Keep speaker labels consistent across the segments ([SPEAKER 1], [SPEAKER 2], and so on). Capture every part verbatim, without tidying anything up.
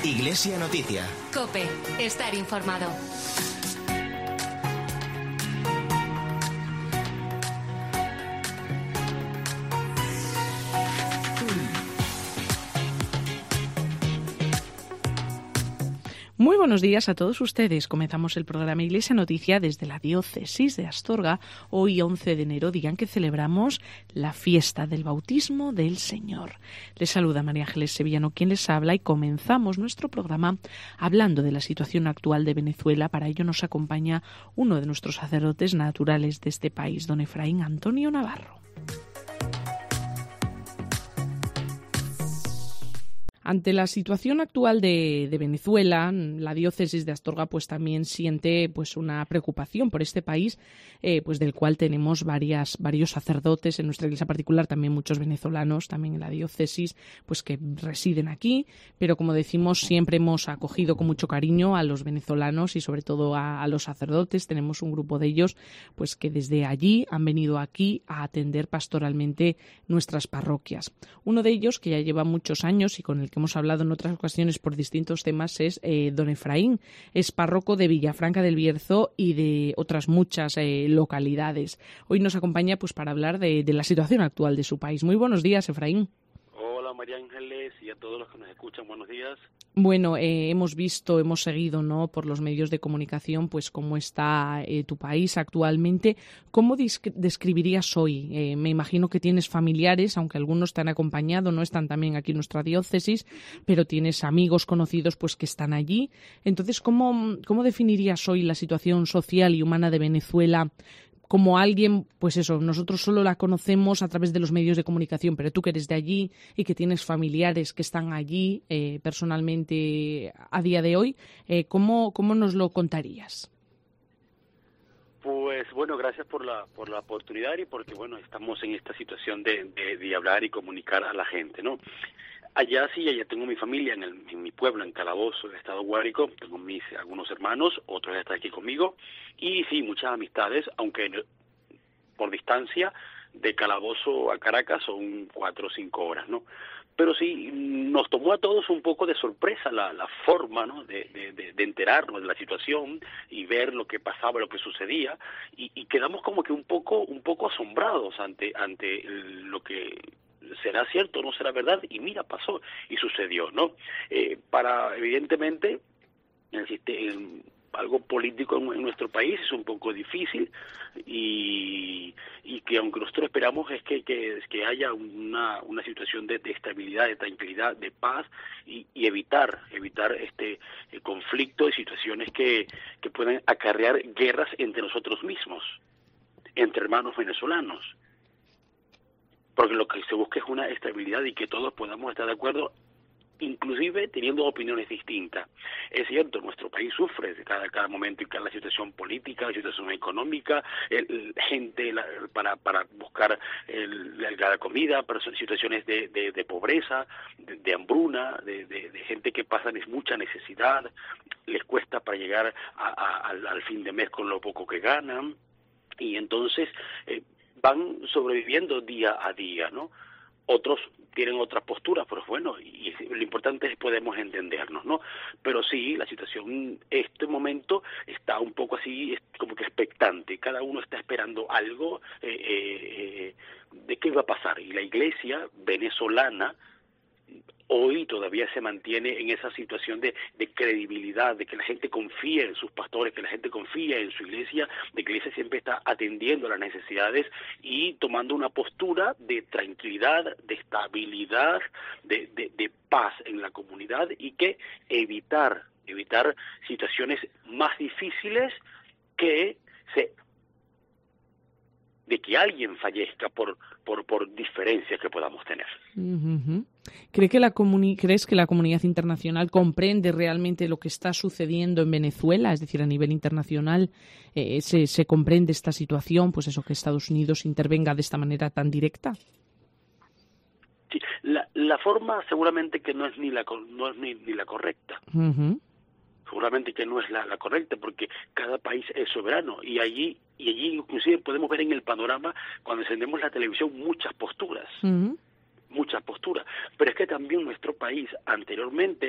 [SPEAKER 1] Iglesia Noticia.
[SPEAKER 2] COPE. Estar informado.
[SPEAKER 3] Muy buenos días a todos ustedes. Comenzamos el programa Iglesia Noticia desde la diócesis de Astorga, hoy once de enero, día en que celebramos la fiesta del bautismo del Señor. Les saluda María Ángeles Sevillano, quien les habla, y comenzamos nuestro programa hablando de la situación actual de Venezuela. Para ello nos acompaña uno de nuestros sacerdotes naturales de este país, don Efraín Antonio Navarro. Ante la situación actual de, de Venezuela, la diócesis de Astorga pues también siente pues una preocupación por este país, eh, pues del cual tenemos varias, varios sacerdotes en nuestra iglesia particular, también muchos venezolanos, también en la diócesis, pues que residen aquí, pero como decimos, siempre hemos acogido con mucho cariño a los venezolanos y sobre todo a, a los sacerdotes. Tenemos un grupo de ellos pues que desde allí han venido aquí a atender pastoralmente nuestras parroquias. Uno de ellos, que ya lleva muchos años y con el que hemos hablado en otras ocasiones por distintos temas, es eh, don Efraín. Es párroco de Villafranca del Bierzo y de otras muchas eh, localidades. Hoy nos acompaña pues para hablar de, de la situación actual de su país. Muy buenos días, Efraín.
[SPEAKER 4] Hola, María Ángeles, y a todos los que nos escuchan, buenos días.
[SPEAKER 3] Bueno, eh, hemos visto, hemos seguido, ¿no?, por los medios de comunicación, pues cómo está eh, tu país actualmente. ¿Cómo describirías hoy? Eh, me imagino que tienes familiares, aunque algunos te han acompañado, no están también aquí en nuestra diócesis, pero tienes amigos conocidos, pues que están allí. Entonces, ¿cómo, cómo definirías hoy la situación social y humana de Venezuela? Como alguien, pues eso, nosotros solo la conocemos a través de los medios de comunicación, pero tú que eres de allí y que tienes familiares que están allí eh, personalmente a día de hoy, eh, ¿cómo, cómo nos lo contarías?
[SPEAKER 4] Pues bueno, gracias por la por la oportunidad y porque bueno estamos en esta situación de, de, de hablar y comunicar a la gente, ¿no? Allá sí, allá tengo mi familia en, el, en mi pueblo, en Calabozo, en el estado Guárico. Tengo mis algunos hermanos, otros están aquí conmigo, y sí, muchas amistades, aunque en, por distancia de Calabozo a Caracas son cuatro o cinco horas, ¿no? Pero sí, nos tomó a todos un poco de sorpresa la, la forma, ¿no?, de, de, de, de enterarnos de la situación y ver lo que pasaba, lo que sucedía, y, y quedamos como que un poco un poco asombrados ante ante lo que será cierto o no será verdad, y mira, pasó y sucedió, ¿no? Eh, para, evidentemente, existe en, algo político en, en nuestro país es un poco difícil, y, y que aunque nosotros esperamos es que, que, que haya una, una situación de, de estabilidad, de tranquilidad, de paz, y, y evitar evitar este eh, conflicto y situaciones que, que puedan acarrear guerras entre nosotros mismos, entre hermanos venezolanos. Porque lo que se busca es una estabilidad y que todos podamos estar de acuerdo, inclusive teniendo opiniones distintas. Es cierto, nuestro país sufre de cada, cada momento y cada situación política, la situación económica, el, el, gente la, para para buscar el, la, la comida, para situaciones de, de, de pobreza, de, de hambruna, de, de, de gente que pasa mucha necesidad, les cuesta para llegar a, a, al, al fin de mes con lo poco que ganan, y entonces eh, van sobreviviendo día a día, ¿no? Otros tienen otras posturas, pero bueno, y lo importante es que podemos entendernos, ¿no? Pero sí, la situación, este momento está un poco así, como que expectante. Cada uno está esperando algo eh, eh, de qué va a pasar. Y la iglesia venezolana hoy todavía se mantiene en esa situación de, de credibilidad, de que la gente confía en sus pastores, que la gente confía en su iglesia, de que la iglesia siempre está atendiendo a las necesidades y tomando una postura de tranquilidad, de estabilidad, de, de, de paz en la comunidad, y que evitar, evitar situaciones más difíciles que se de que alguien fallezca por por por diferencias que podamos tener.
[SPEAKER 3] Uh-huh. ¿Cree que la comuni- ¿Crees que la comunidad internacional comprende realmente lo que está sucediendo en Venezuela? Es decir, a nivel internacional eh, se, se comprende esta situación, pues eso, que Estados Unidos intervenga de esta manera tan directa.
[SPEAKER 4] Sí, la, la forma seguramente que no es ni la no es ni, ni la correcta.
[SPEAKER 3] Uh-huh.
[SPEAKER 4] Seguramente que no es la, la correcta, porque cada país es soberano, y allí y allí inclusive podemos ver en el panorama, cuando encendemos la televisión, muchas posturas, uh-huh. muchas posturas, pero es que también nuestro país anteriormente, y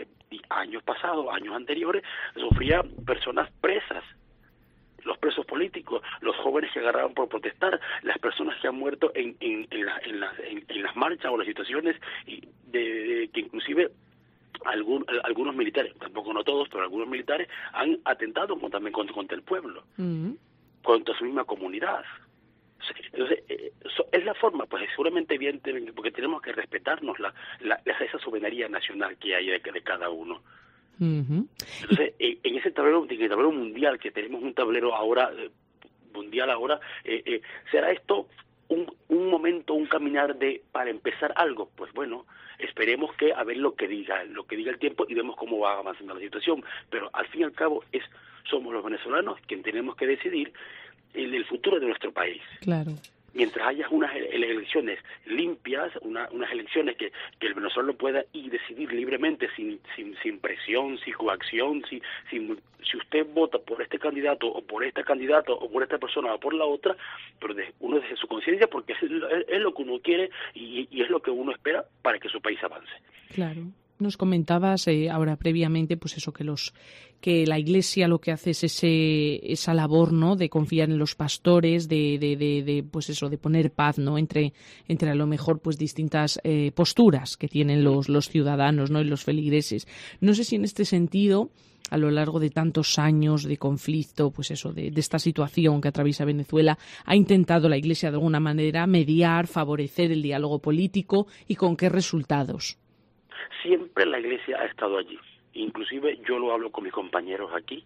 [SPEAKER 4] años pasados, años anteriores, sufrían personas presas, los presos políticos, los jóvenes que agarraban por protestar, las personas que han muerto en, en, en, la, en, la, en, en las marchas o las situaciones de, de, que inclusive algún, algunos militares, tampoco no todos, pero algunos militares han atentado también contra, contra el pueblo, uh-huh. contra su misma comunidad. Entonces, eh, so, es la forma, pues seguramente bien, porque tenemos que respetarnos la, la, esa soberanía nacional que hay de, de cada uno. Uh-huh. Entonces, en, en ese tablero, en el tablero mundial, que tenemos un tablero ahora, eh, mundial ahora, eh, eh, ¿será esto un, un momento, un caminar de para empezar algo? Pues bueno, esperemos que a ver lo que diga, lo que diga el tiempo y vemos cómo va avanzando la situación. Pero al fin y al cabo es somos los venezolanos quienes tenemos que decidir el, el futuro de nuestro país.
[SPEAKER 3] Claro.
[SPEAKER 4] Mientras haya unas elecciones limpias, una, unas elecciones que, que el venezolano pueda ir decidir libremente, sin sin, sin presión, sin coacción, sin, sin, si usted vota por este candidato o por esta candidata o por esta persona o por la otra, pero de, uno desde su conciencia, porque es, es, es lo que uno quiere y, y es lo que uno espera para que su país avance.
[SPEAKER 3] Claro. Nos comentabas eh, ahora previamente, pues eso, que los que la Iglesia lo que hace es ese esa labor, ¿no?, de confiar en los pastores, de, de, de, de pues eso, de poner paz, ¿no?, entre entre a lo mejor pues distintas eh, posturas que tienen los los ciudadanos, ¿no?, y los feligreses. No sé si en este sentido, a lo largo de tantos años de conflicto, pues eso, de, de esta situación que atraviesa Venezuela, ha intentado la Iglesia de alguna manera mediar, favorecer el diálogo político y con qué resultados.
[SPEAKER 4] Siempre la Iglesia ha estado allí. Inclusive yo lo hablo con mis compañeros aquí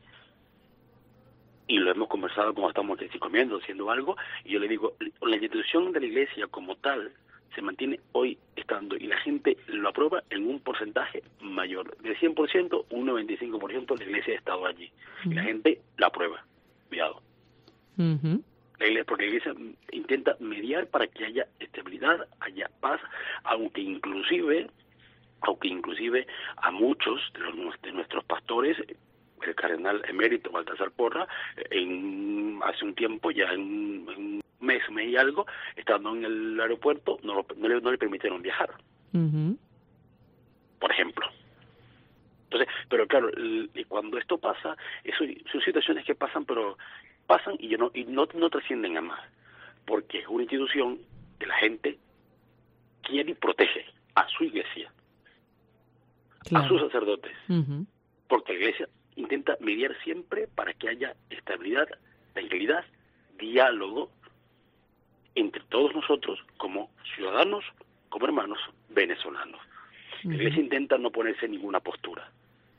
[SPEAKER 4] y lo hemos conversado como estamos aquí comiendo, haciendo algo, y yo le digo, la institución de la Iglesia como tal se mantiene hoy estando y la gente lo aprueba en un porcentaje mayor. Del cien por ciento, un noventa y cinco por ciento la Iglesia ha estado allí. Uh-huh. Y la gente la aprueba. Cuidado. Uh-huh. La iglesia, porque la Iglesia intenta mediar para que haya estabilidad, haya paz, aunque inclusive... aunque inclusive a muchos de, los, de nuestros pastores, el cardenal emérito Baltasar Porra, en, hace un tiempo, ya en, en un mes, mes y algo, estando en el aeropuerto, no, lo, no, le, no le permitieron viajar. Uh-huh. Por ejemplo. Entonces, pero claro, el, y cuando esto pasa, eso son situaciones que pasan, pero pasan y, no, y no, no trascienden a más, porque es una institución que la gente quiere y protege a su iglesia. Claro. A sus sacerdotes, uh-huh. porque la Iglesia intenta mediar siempre para que haya estabilidad, tranquilidad, diálogo entre todos nosotros como ciudadanos, como hermanos venezolanos. Uh-huh. La Iglesia intenta no ponerse en ninguna postura.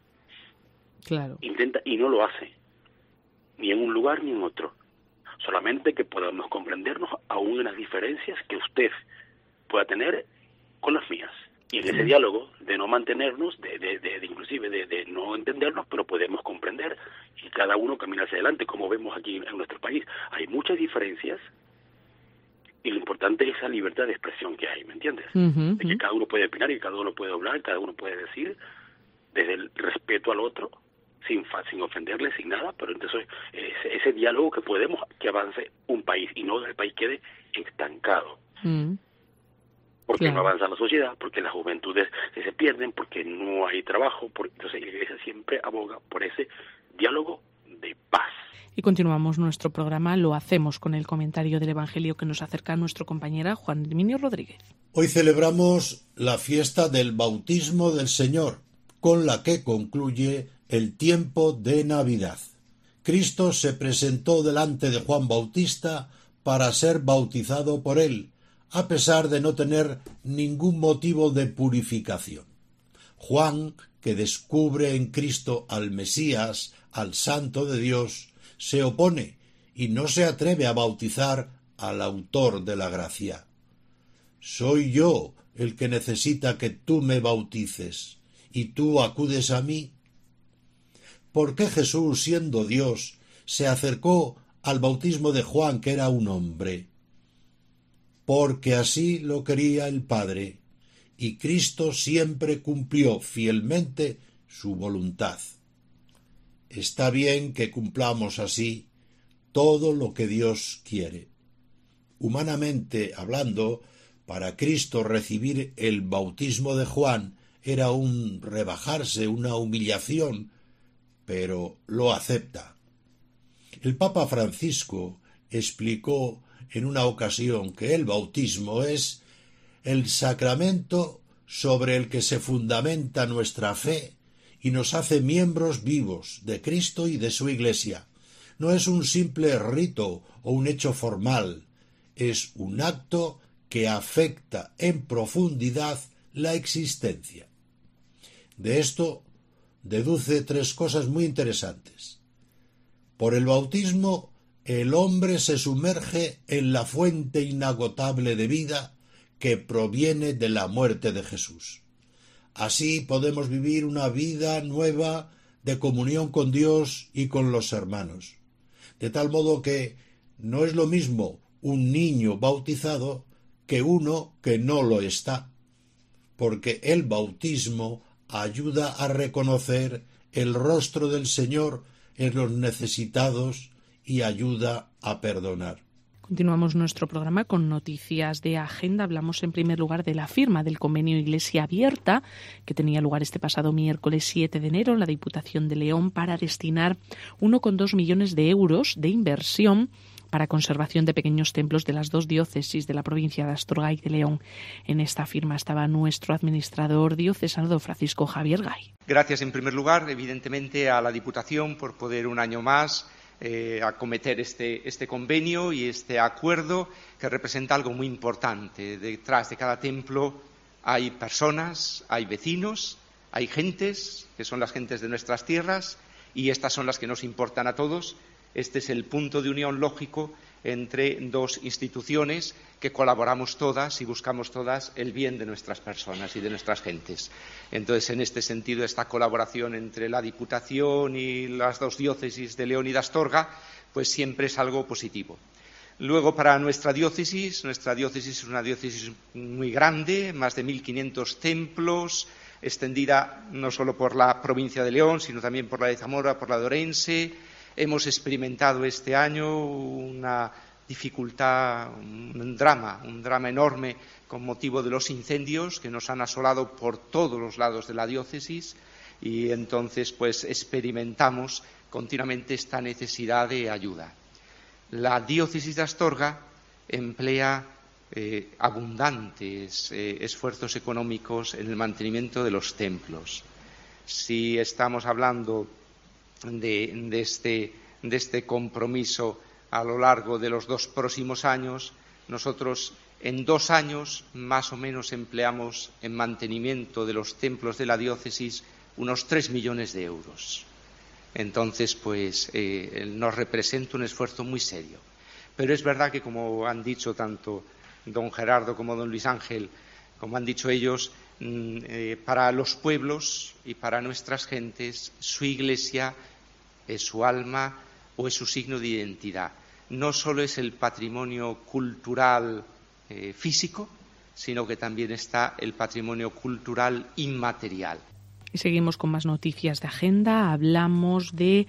[SPEAKER 3] Claro.
[SPEAKER 4] Intenta, y no lo hace, ni en un lugar ni en otro. Solamente que podamos comprendernos aún en las diferencias que usted pueda tener con las mías. Y en ese diálogo de no mantenernos, de, de, de, de inclusive de, de no entendernos, pero podemos comprender y cada uno camina hacia adelante, como vemos aquí en nuestro país. Hay muchas diferencias y lo importante es esa libertad de expresión que hay, ¿me entiendes? Uh-huh. De que cada uno puede opinar y cada uno puede hablar, cada uno puede decir desde el respeto al otro, sin sin ofenderle, sin nada, pero entonces ese, ese diálogo que podemos que avance un país y no que el país quede estancado. Uh-huh. Porque claro. no avanza la sociedad, porque las juventudes se pierden, porque no hay trabajo, porque, entonces la Iglesia siempre aboga por ese diálogo de paz.
[SPEAKER 3] Y continuamos nuestro programa, lo hacemos con el comentario del Evangelio que nos acerca nuestra compañera Juan Herminio Rodríguez.
[SPEAKER 1] Hoy celebramos la fiesta del bautismo del Señor, con la que concluye el tiempo de Navidad. Cristo se presentó delante de Juan Bautista para ser bautizado por él, a pesar de no tener ningún motivo de purificación. Juan, que descubre en Cristo al Mesías, al Santo de Dios, se opone y no se atreve a bautizar al autor de la gracia. Soy yo el que necesita que tú me bautices, y tú acudes a mí. ¿Por qué Jesús, siendo Dios, se acercó al bautismo de Juan, que era un hombre? Porque así lo quería el Padre, y Cristo siempre cumplió fielmente su voluntad. Está bien que cumplamos así todo lo que Dios quiere. Humanamente hablando, para Cristo recibir el bautismo de Juan era un rebajarse, una humillación, pero lo acepta. El Papa Francisco explicó en una ocasión que el bautismo es el sacramento sobre el que se fundamenta nuestra fe y nos hace miembros vivos de Cristo y de su Iglesia. No es un simple rito o un hecho formal, es un acto que afecta en profundidad la existencia. De esto deduce tres cosas muy interesantes. Por el bautismo, el hombre se sumerge en la fuente inagotable de vida que proviene de la muerte de Jesús. Así podemos vivir una vida nueva de comunión con Dios y con los hermanos. De tal modo que no es lo mismo un niño bautizado que uno que no lo está, porque el bautismo ayuda a reconocer el rostro del Señor en los necesitados y ayuda a perdonar.
[SPEAKER 3] Continuamos nuestro programa con noticias de agenda. Hablamos en primer lugar de la firma del convenio Iglesia Abierta, que tenía lugar este pasado miércoles siete de enero en la Diputación de León para destinar uno coma dos millones de euros de inversión para conservación de pequeños templos de las dos diócesis de la provincia de Astorga y de León. En esta firma estaba nuestro administrador diocesano, don Francisco Javier Gay.
[SPEAKER 5] Gracias en primer lugar, evidentemente, a la Diputación por poder un año más Eh, acometer este, este convenio y este acuerdo que representa algo muy importante. Detrás de cada templo hay personas, hay vecinos, hay gentes, que son las gentes de nuestras tierras, y estas son las que nos importan a todos. Este es el punto de unión lógico entre dos instituciones que colaboramos todas y buscamos todas el bien de nuestras personas y de nuestras gentes. Entonces, en este sentido, esta colaboración entre la Diputación y las dos diócesis de León y de Astorga, pues siempre es algo positivo. Luego, para nuestra diócesis, nuestra diócesis es una diócesis muy grande, más de mil quinientos templos, extendida no solo por la provincia de León, sino también por la de Zamora, por la de Orense. Hemos experimentado este año una dificultad, un drama, un drama enorme con motivo de los incendios que nos han asolado por todos los lados de la diócesis, y entonces pues experimentamos continuamente esta necesidad de ayuda. La diócesis de Astorga emplea eh, abundantes eh, esfuerzos económicos en el mantenimiento de los templos. Si estamos hablando De, de, este, de este compromiso a lo largo de los dos próximos años, nosotros en dos años más o menos empleamos en mantenimiento de los templos de la diócesis unos tres millones de euros. Entonces, pues eh, nos representa un esfuerzo muy serio. Pero es verdad que, como han dicho tanto don Gerardo como don Luis Ángel, como han dicho ellos, eh, para los pueblos y para nuestras gentes, su Iglesia es su alma o es su signo de identidad. No solo es el patrimonio cultural eh, físico, sino que también está el patrimonio cultural inmaterial.
[SPEAKER 3] Y seguimos con más noticias de agenda. Hablamos de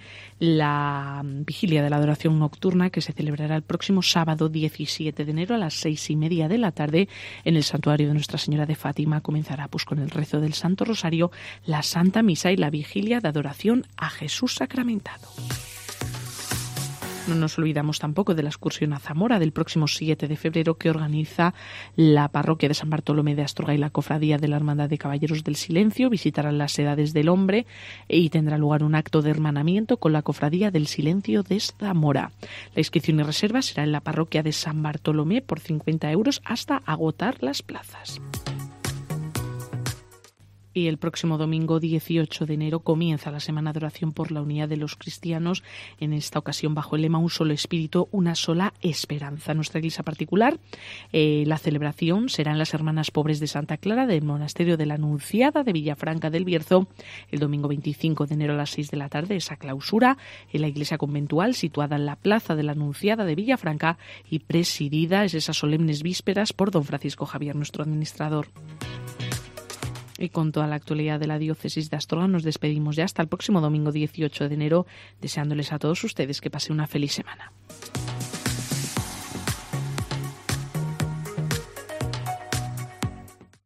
[SPEAKER 3] la vigilia de la adoración nocturna que se celebrará el próximo sábado diecisiete de enero a las seis y media de la tarde en el santuario de Nuestra Señora de Fátima. Comenzará pues con el rezo del Santo Rosario, la Santa Misa y la vigilia de adoración a Jesús sacramentado. No nos olvidamos tampoco de la excursión a Zamora del próximo siete de febrero que organiza la parroquia de San Bartolomé de Astorga y la cofradía de la Hermandad de Caballeros del Silencio. Visitarán las Edades del Hombre y tendrá lugar un acto de hermanamiento con la cofradía del Silencio de Zamora. La inscripción y reserva será en la parroquia de San Bartolomé por cincuenta euros hasta agotar las plazas. Y el próximo domingo dieciocho de enero comienza la Semana de Oración por la Unidad de los Cristianos, en esta ocasión bajo el lema Un solo espíritu, una sola esperanza. Nuestra iglesia particular, eh, la celebración será en las Hermanas Pobres de Santa Clara del Monasterio de la Anunciada de Villafranca del Bierzo, el domingo veinticinco de enero a las seis de la tarde, esa clausura en la iglesia conventual situada en la Plaza de la Anunciada de Villafranca y presidida es esas solemnes vísperas por don Francisco Javier, nuestro administrador. Y con toda la actualidad de la diócesis de Astorga nos despedimos ya hasta el próximo domingo dieciocho de enero, deseándoles a todos ustedes que pasen una feliz semana.